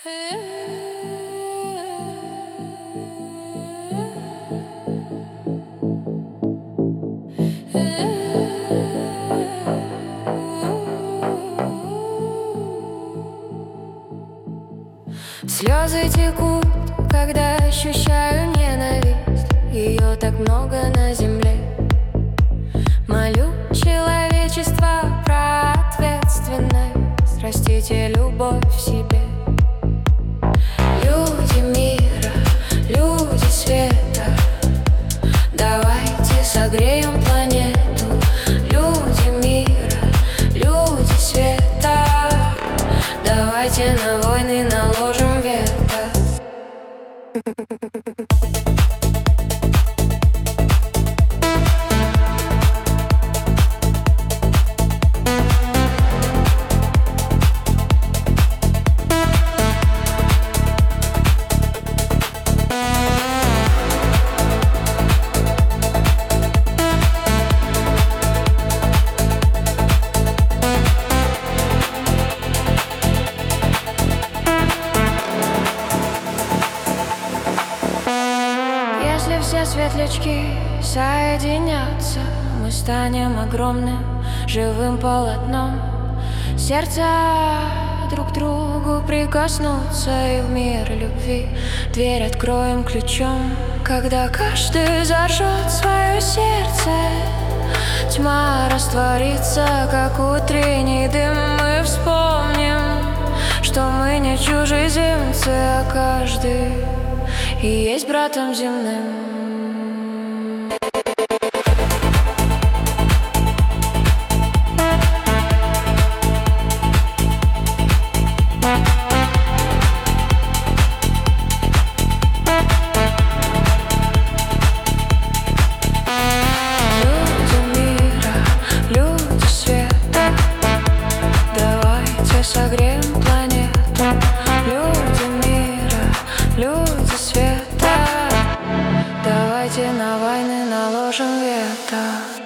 Слезы текут, когда ощущаю ненависть. Ее так много на земле. Молю человечество про ответственность. Растите любовь в себе. Люди мира, люди света, давайте согреем планету. Люди мира, люди света, давайте на войны наложим вето. Если все светлячки соединятся, мы станем огромным живым полотном. Сердца друг к другу прикоснутся, и в мир любви дверь откроем ключом. Когда каждый зажжет свое сердце, тьма растворится, как утренний дым. Мы вспомним, что мы не чужеземцы, а каждый и есть братом земным. Люди мира, люди света, давайте согреем планету. Люди мира, люди света, давайте на войны наложим вето.